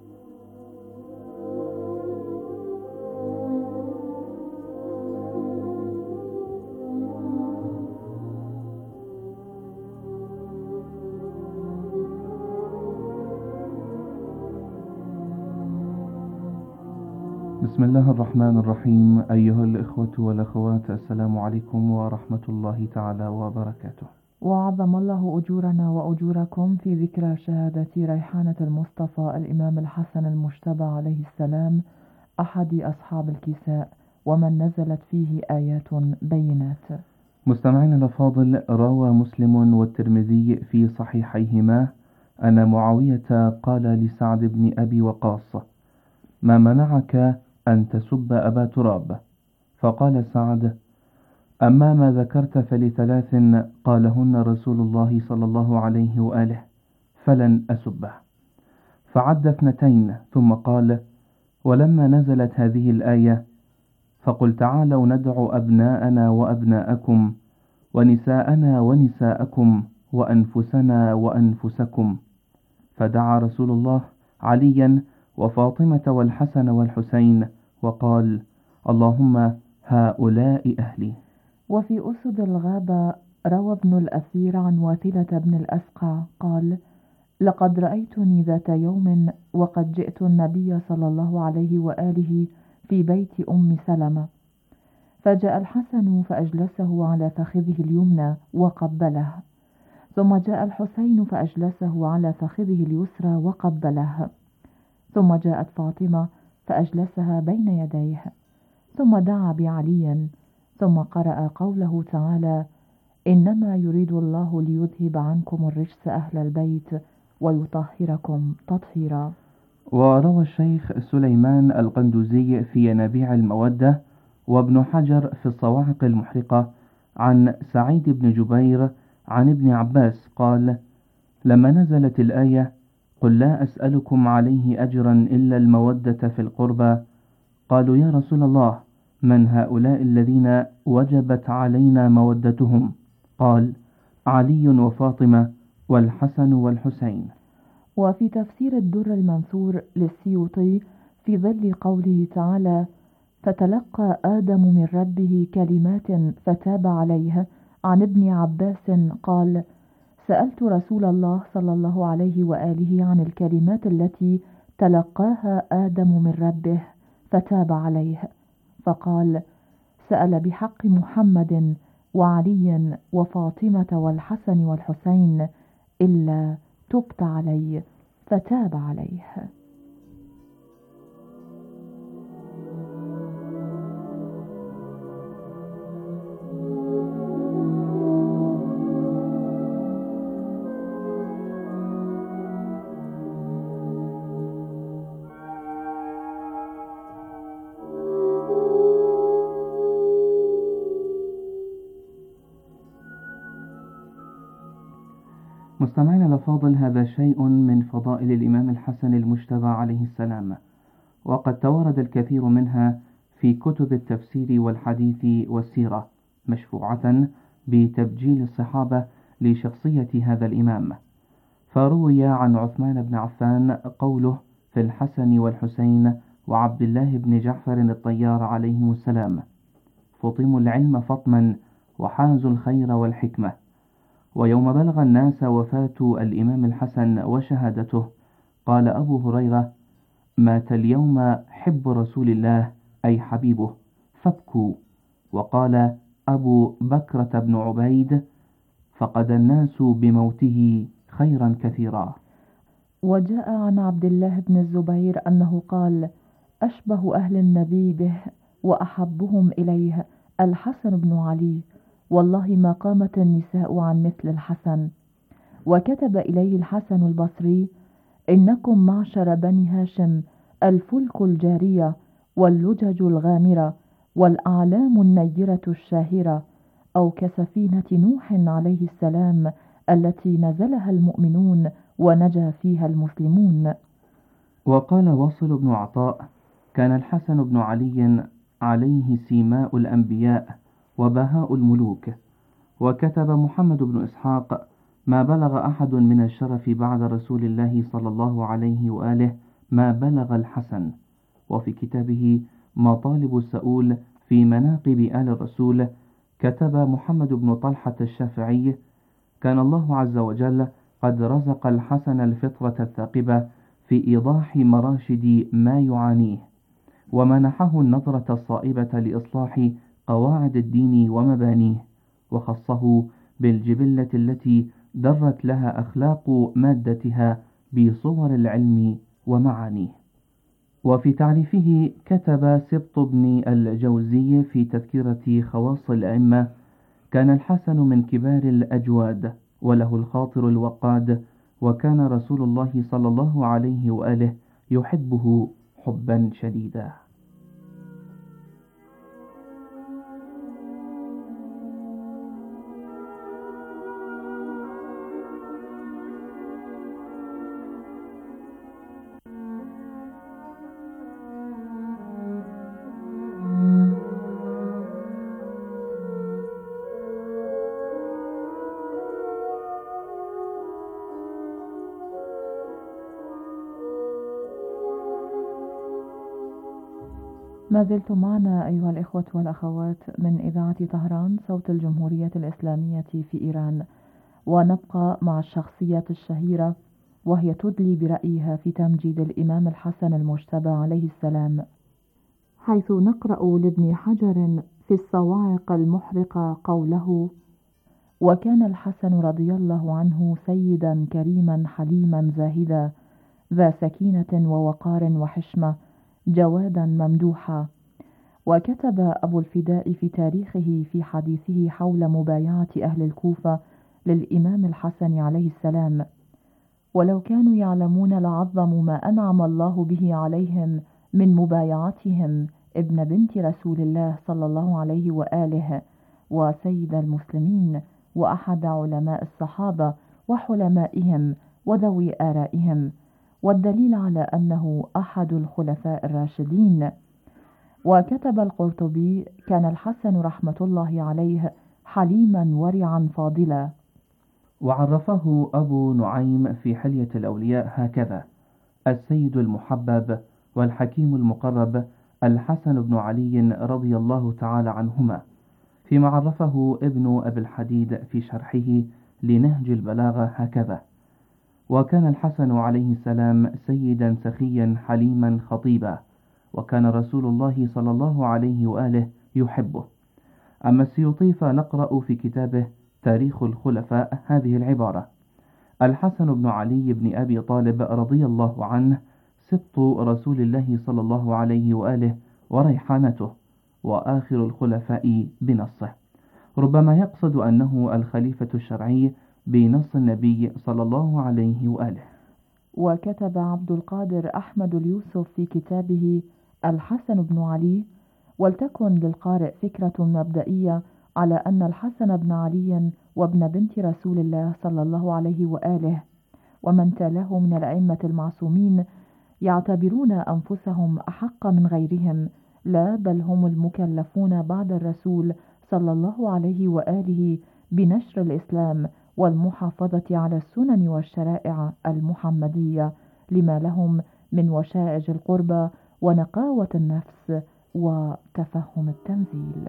بسم الله الرحمن الرحيم. أيها الإخوة والأخوات، السلام عليكم ورحمة الله تعالى وبركاته. وعظم الله أجورنا وأجوركم في ذكرى شهادة ريحانة المصطفى الإمام الحسن المجتبى عليه السلام، أحد أصحاب الكساء، ومن نزلت فيه آيات بينات. مستمعين الأفاضل، روى مسلم والترمذي في صحيحيهما أن معاوية قال لسعد بن أبي وقاص: ما منعك أن تسب أبا تراب؟ فقال سعد: أما ما ذكرت فلثلاث قالهن رسول الله صلى الله عليه وآله فلن أسبه. فعد اثنتين ثم قال: ولما نزلت هذه الآية فقل تعالوا ندعو أبناءنا وأبناءكم ونساءنا ونساءكم وأنفسنا وأنفسكم، فدعا رسول الله عليا وفاطمة والحسن والحسين وقال: اللهم هؤلاء أهلي. وفي أسد الغابة روى ابن الأثير عن واثلة بن الأسقع قال: لقد رأيتني ذات يوم وقد جئت النبي صلى الله عليه وآله في بيت أم سلمة، فجاء الحسن فأجلسه على فخذه اليمنى وقبله، ثم جاء الحسين فأجلسه على فخذه اليسرى وقبله، ثم جاءت فاطمة فأجلسها بين يديه، ثم دعا بعلي، ثم قرأ قوله تعالى: إنما يريد الله ليذهب عنكم الرجس أهل البيت ويطهركم تطهيرا. وروى الشيخ سليمان القندوزي في ينابيع المودة وابن حجر في الصواعق المحرقة عن سعيد بن جبير عن ابن عباس قال: لما نزلت الآية قل لا أسألكم عليه أجرا إلا المودة في القربى، قالوا يا رسول الله من هؤلاء الذين وجبت علينا مودتهم؟ قال: علي وفاطمة والحسن والحسين. وفي تفسير الدر المنثور للسيوطي في ظل قوله تعالى: فتلقى آدم من ربه كلمات فتاب عليه، عن ابن عباس قال: سألت رسول الله صلى الله عليه وآله عن الكلمات التي تلقاها آدم من ربه فتاب عليه، فقال: سأل بحق محمد وعلي وفاطمة والحسن والحسين إلا تبت عليه فتاب عليه. مستمعينا الأفاضل، هذا شيء من فضائل الإمام الحسن المجتبى عليه السلام، وقد تورد الكثير منها في كتب التفسير والحديث والسيرة، مشفوعة بتبجيل الصحابة لشخصية هذا الإمام. فروي عن عثمان بن عفان قوله في الحسن والحسين وعبد الله بن جعفر الطيار عليهم السلام: فطموا العلم فطما وحازوا الخير والحكمة. ويوم بلغ الناس وفاة الإمام الحسن وشهادته، قال أبو هريرة: مات اليوم حب رسول الله أي حبيبه فابكوا. وقال أبو بكرة بن عبيد: فقد الناس بموته خيرا كثيرا. وجاء عن عبد الله بن الزبير أنه قال: أشبه أهل النبي به وأحبهم إليه الحسن بن علي، والله ما قامت النساء عن مثل الحسن. وكتب إليه الحسن البصري: إنكم معشر بني هاشم الفلك الجارية واللجج الغامرة والأعلام النيرة الشاهرة، أو كسفينة نوح عليه السلام التي نزلها المؤمنون ونجا فيها المسلمون. وقال واصل بن عطاء: كان الحسن بن علي عليه سيماء الأنبياء وبهاء الملوك. وكتب محمد بن إسحاق: ما بلغ أحد من الشرف بعد رسول الله صلى الله عليه وآله ما بلغ الحسن. وفي كتابه مطالب السؤول في مناقب آل الرسول كتب محمد بن طلحة الشافعي: كان الله عز وجل قد رزق الحسن الفطرة الثاقبة في إيضاح مراشد ما يعانيه، ومنحه النظرة الصائبة لإصلاح قواعد الدين ومبانيه، وخصه بالجبلة التي درت لها أخلاق مادتها بصور العلم ومعانيه. وفي تعريفه كتب سبط بن الجوزي في تذكرة خواص الأئمة: كان الحسن من كبار الأجواد، وله الخاطر الوقاد، وكان رسول الله صلى الله عليه وآله يحبه حبا شديدا. ما زلتم معنا أيها الإخوة والأخوات من إذاعة طهران صوت الجمهورية الإسلامية في إيران، ونبقى مع الشخصية الشهيرة وهي تدلي برأيها في تمجيد الإمام الحسن المجتبى عليه السلام، حيث نقرأ لابن حجر في الصواعق المحرقة قوله: وكان الحسن رضي الله عنه سيدا كريما حليما زاهدا ذا سكينة ووقار وحشمة جوادا ممدوحا. وكتب أبو الفداء في تاريخه في حديثه حول مبايعة أهل الكوفة للإمام الحسن عليه السلام: ولو كانوا يعلمون لعظموا ما أنعم الله به عليهم من مبايعتهم ابن بنت رسول الله صلى الله عليه وآله وسيد المسلمين وأحد علماء الصحابة وحلمائهم وذوي آرائهم، والدليل على أنه أحد الخلفاء الراشدين. وكتب القرطبي: كان الحسن رحمة الله عليه حليما ورعا فاضلا. وعرفه أبو نعيم في حلية الأولياء هكذا: السيد المحبب والحكيم المقرب الحسن بن علي رضي الله تعالى عنهما، فيما عرفه ابن أبي الحديد في شرحه لنهج البلاغة هكذا: وكان الحسن عليه السلام سيدا سخيا حليما خطيبا، وكان رسول الله صلى الله عليه وآله يحبه. أما السيوطي فنقرأ في كتابه تاريخ الخلفاء هذه العبارة: الحسن بن علي بن أبي طالب رضي الله عنه سبط رسول الله صلى الله عليه وآله وريحانته، وآخر الخلفاء بنصه، ربما يقصد أنه الخليفة الشرعي بنص النبي صلى الله عليه وآله. وكتب عبد القادر أحمد اليوسف في كتابه الحسن بن علي: ولتكن للقارئ فكرة مبدئية على أن الحسن بن علي وابن بنت رسول الله صلى الله عليه وآله ومن تلاه من الأئمة المعصومين يعتبرون أنفسهم أحق من غيرهم، لا بل هم المكلفون بعد الرسول صلى الله عليه وآله بنشر الإسلام والمحافظة على السنن والشرائع المحمدية لما لهم من وشائج القربى ونقاوة النفس وتفهم التنزيل.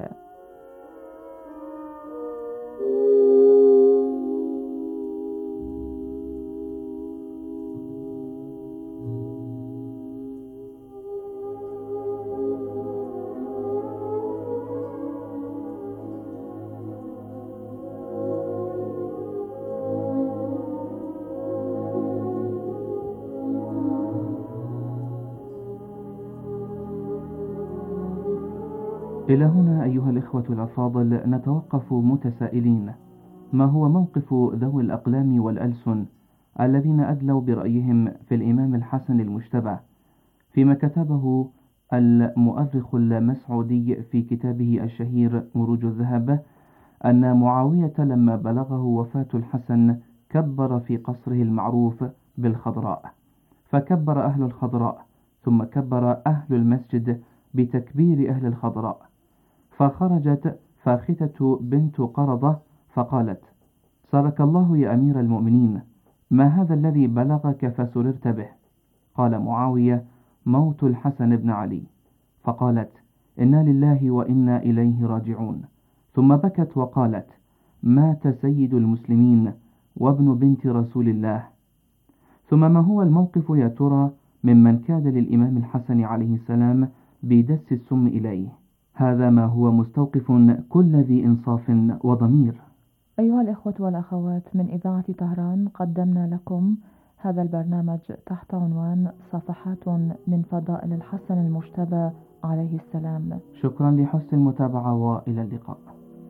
إلى هنا أيها الإخوة الأفاضل نتوقف متسائلين: ما هو موقف ذوي الأقلام والألسن الذين أدلوا برأيهم في الإمام الحسن المجتبى فيما كتبه المؤرخ المسعودي في كتابه الشهير مروج الذهب أن معاوية لما بلغه وفاة الحسن كبر في قصره المعروف بالخضراء، فكبر أهل الخضراء، ثم كبر أهل المسجد بتكبير أهل الخضراء، فخرجت فاختة بنت قرضة فقالت: سرك الله يا أمير المؤمنين، ما هذا الذي بلغك فسررت به؟ قال معاوية: موت الحسن بن علي. فقالت: إنا لله وإنا إليه راجعون. ثم بكت وقالت: مات سيد المسلمين وابن بنت رسول الله. ثم ما هو الموقف يا ترى ممن كاد للإمام الحسن عليه السلام بدس السم إليه؟ هذا ما هو مستوقف كل ذي إنصاف وضمير. أيها الإخوة والأخوات، من إذاعة طهران قدمنا لكم هذا البرنامج تحت عنوان صفحات من فضائل الحسن المجتبى عليه السلام. شكرا لحسن المتابعة وإلى اللقاء.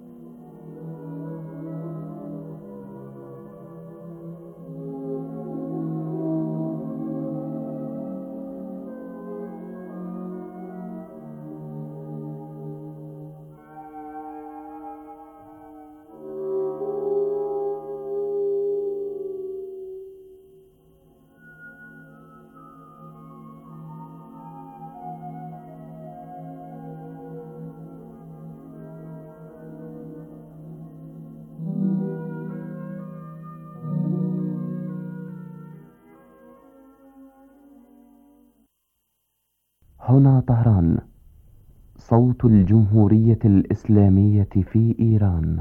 هنا طهران، صوت الجمهورية الإسلامية في إيران.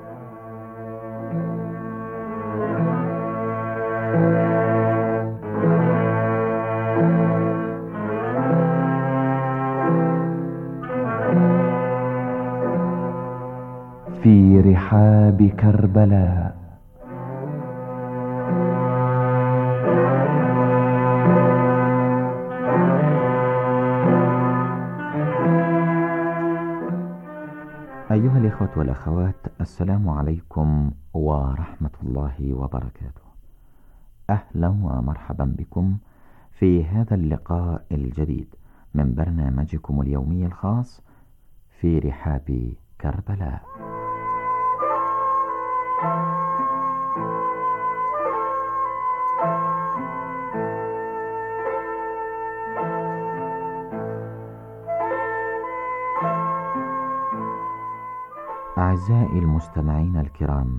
في رحاب كربلاء. أيها الإخوة والأخوات، السلام عليكم ورحمة الله وبركاته. أهلا ومرحبا بكم في هذا اللقاء الجديد من برنامجكم اليومي الخاص في رحاب كربلاء. أعزائي المستمعين الكرام،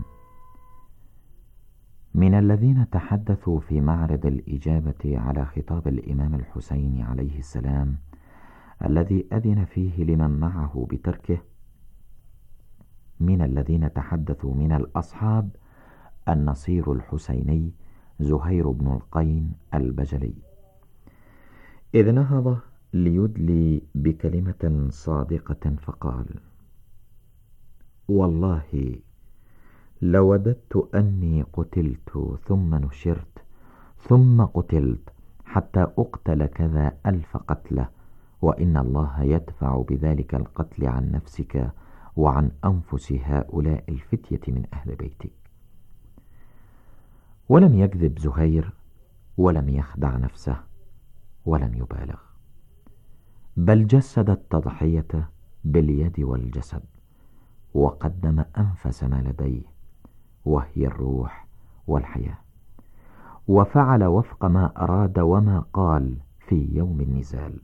من الذين تحدثوا في معرض الإجابة على خطاب الإمام الحسين عليه السلام الذي أذن فيه لمن معه بتركه، من الذين تحدثوا من الأصحاب النصير الحسيني زهير بن القين البجلي، إذ نهض ليدلي بكلمة صادقة فقال: والله لوددت أني قتلت ثم نشرت ثم قتلت حتى أقتل كذا ألف قتلة، وإن الله يدفع بذلك القتل عن نفسك وعن أنفس هؤلاء الفتية من أهل بيتك. ولم يكذب زهير ولم يخدع نفسه ولم يبالغ، بل جسد التضحية باليد والجسد، وقدم أنفس ما لديه وهي الروح والحياة، وفعل وفق ما أراد وما قال في يوم النزال.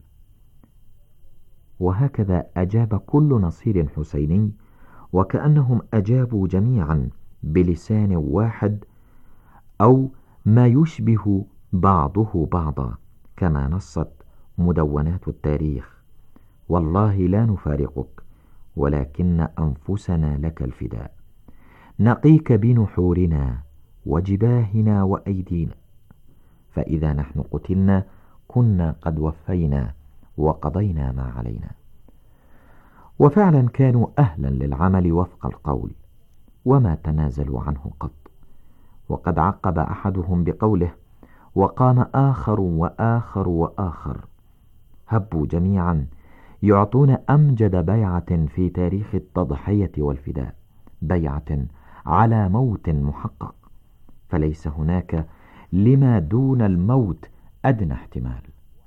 وهكذا أجاب كل نصير حسيني، وكأنهم أجابوا جميعا بلسان واحد أو ما يشبه بعضه بعضا، كما نصت مدونات التاريخ: والله لا نفارقك ولكن أنفسنا لك الفداء، نقيك بنحورنا وجباهنا وأيدينا، فإذا نحن قتلنا كنا قد وفينا وقضينا ما علينا. وفعلا كانوا أهلا للعمل وفق القول، وما تنازلوا عنه قط. وقد عقب أحدهم بقوله: وقام آخر وآخر وآخر، هبوا جميعا يعطون أمجد بيعة في تاريخ التضحية والفداء، بيعة على موت محقق، فليس هناك لما دون الموت أدنى احتمال.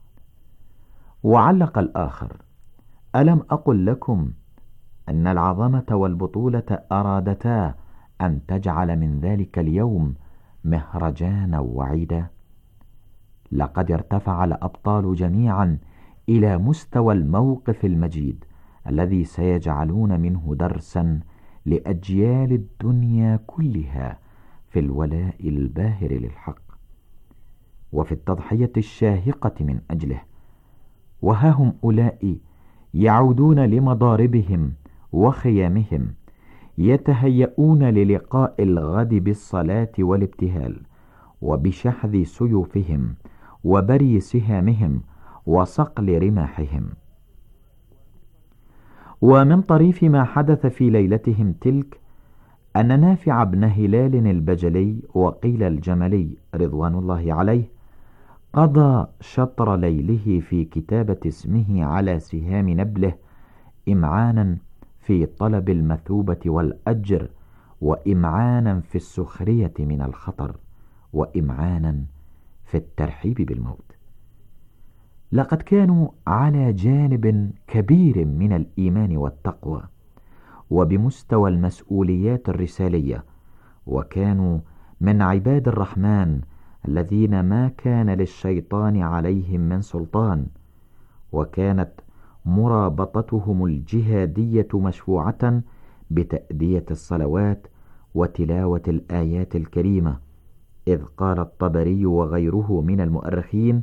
وعلق الآخر: ألم أقل لكم أن العظمة والبطولة أرادتا أن تجعل من ذلك اليوم مهرجانا وعيدا؟ لقد ارتفع الأبطال جميعا إلى مستوى الموقف المجيد الذي سيجعلون منه درسا لأجيال الدنيا كلها في الولاء الباهر للحق وفي التضحية الشاهقة من أجله. وها هم أولئك يعودون لمضاربهم وخيامهم، يتهيئون للقاء الغد بالصلاة والابتهال، وبشحذ سيوفهم وبري سهامهم وصقل رماحهم. ومن طريف ما حدث في ليلتهم تلك أن نافع بن هلال البجلي وقيل الجملي رضوان الله عليه قضى شطر ليله في كتابة اسمه على سهام نبله، إمعانا في طلب المثوبة والأجر، وإمعانا في السخرية من الخطر، وإمعانا في الترحيب بالموت. لقد كانوا على جانب كبير من الإيمان والتقوى وبمستوى المسؤوليات الرسالية، وكانوا من عباد الرحمن الذين ما كان للشيطان عليهم من سلطان، وكانت مرابطتهم الجهادية مشفوعة بتأدية الصلوات وتلاوة الآيات الكريمة، إذ قال الطبري وغيره من المؤرخين: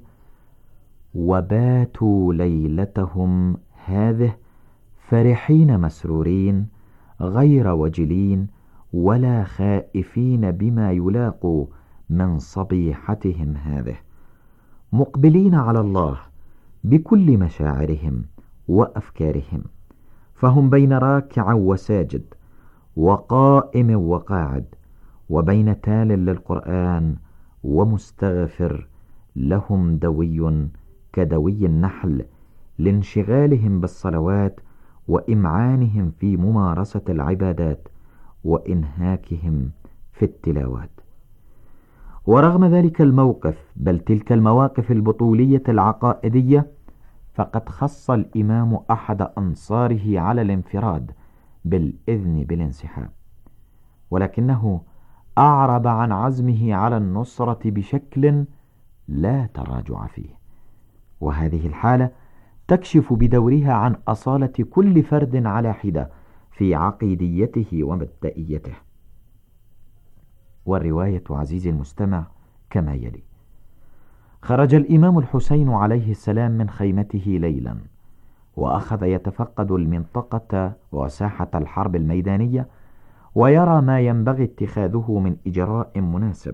وباتوا ليلتهم هذه فرحين مسرورين غير وجلين ولا خائفين بما يلاقوا من صبيحتهم هذه، مقبلين على الله بكل مشاعرهم وأفكارهم، فهم بين راكع وساجد وقائم وقاعد، وبين تال للقرآن ومستغفر، لهم دوي كدوي النحل لانشغالهم بالصلوات وإمعانهم في ممارسة العبادات وإنهاكهم في التلاوات. ورغم ذلك الموقف، بل تلك المواقف البطولية العقائدية، فقد خص الإمام أحد أنصاره على الانفراد بالإذن بالانسحاب، ولكنه أعرب عن عزمه على النصرة بشكل لا تراجع فيه. وهذه الحالة تكشف بدورها عن أصالة كل فرد على حدة في عقيديته ومبدئيته. والرواية عزيزي المستمع كما يلي: خرج الإمام الحسين عليه السلام من خيمته ليلا، وأخذ يتفقد المنطقة وساحة الحرب الميدانية، ويرى ما ينبغي اتخاذه من إجراء مناسب.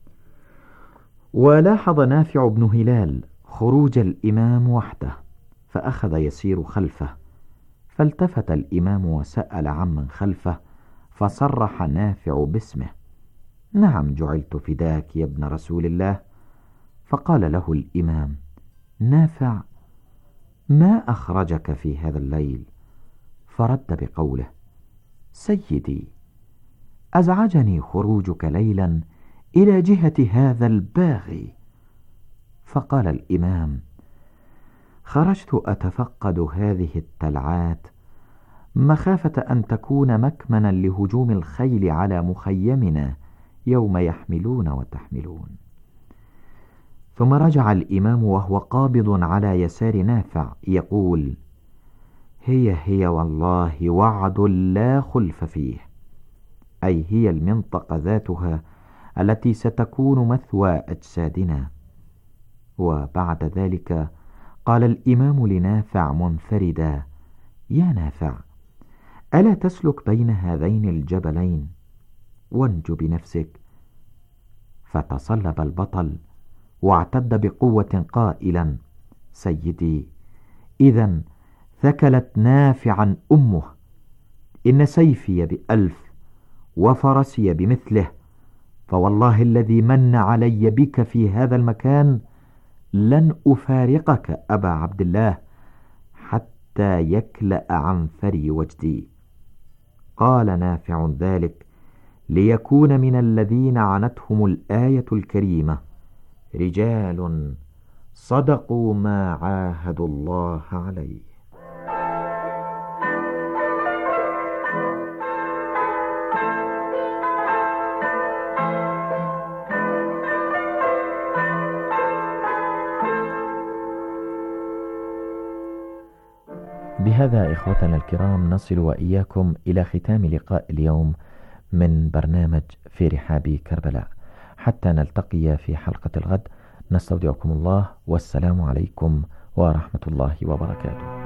ولاحظ نافع بن هلال خروج الإمام وحده، فأخذ يسير خلفه، فالتفت الإمام وسأل عمن خلفه، فصرح نافع باسمه: نعم، جعلت فداك يا ابن رسول الله. فقال له الإمام: نافع، ما أخرجك في هذا الليل؟ فرد بقوله: سيدي، أزعجني خروجك ليلا إلى جهة هذا الباغي. فقال الإمام: خرجت أتفقد هذه التلعات مخافة أن تكون مكمنا لهجوم الخيل على مخيمنا يوم يحملون وتحملون. ثم رجع الإمام وهو قابض على يسار نافع يقول: هي هي والله وعد لا خلف فيه، أي هي المنطقة ذاتها التي ستكون مثوى أجسادنا. وبعد ذلك قال الإمام لنافع منفردا: يا نافع، ألا تسلك بين هذين الجبلين وانج بنفسك؟ فتصلب البطل واعتد بقوة قائلا: سيدي، إذن ثكلت نافعا أمه، إن سيفي بألف وفرسي بمثله، فوالله الذي من علي بك في هذا المكان لن أفارقك أبا عبد الله حتى يكلأ عنفري وجدي. قال نافع ذلك ليكون من الذين عنتهم الآية الكريمة: رجال صدقوا ما عاهدوا الله عليه. بهذا إخوتنا الكرام نصل وإياكم إلى ختام لقاء اليوم من برنامج في رحاب كربلاء. حتى نلتقي في حلقة الغد، نستودعكم الله، والسلام عليكم ورحمة الله وبركاته.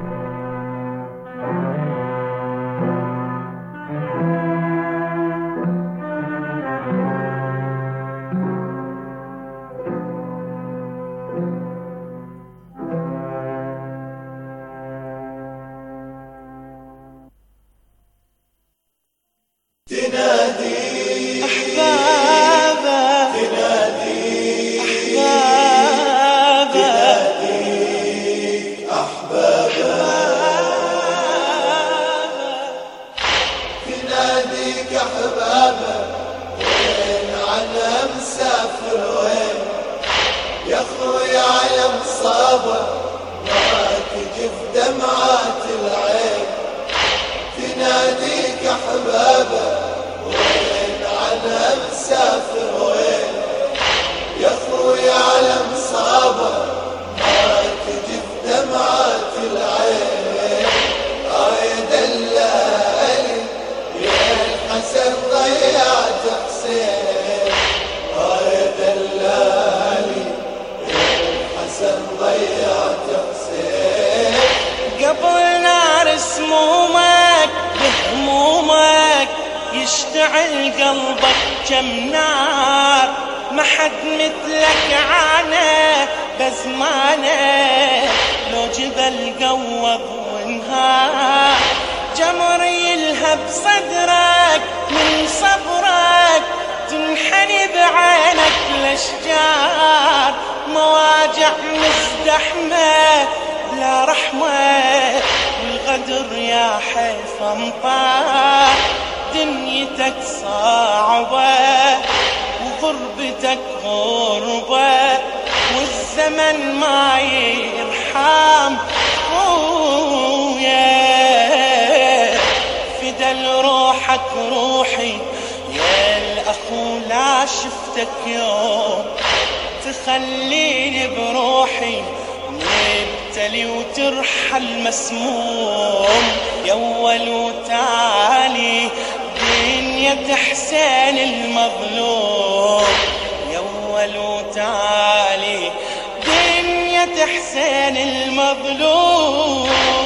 يشتعل قلبك كم نار، ما حد مثلك عانى بزمانه، لو جبل قوض وانهار، جمر يلهب صدرك من صبرك، تنحني بعينك الاشجار، مواجع مزدحمه بلا رحمه، والغدر يا حيف امطار، دنيتك صعبة وغربتك غربة، والزمن ما يرحم ويا فدى روحك روحي يا الأخو، لا شفتك يوم تخليني بروحي نبتلي وترحل مسموم، يا أول وتعال دنيا حسين المظلوم يا ولو تعالي دنيا حسين المظلوم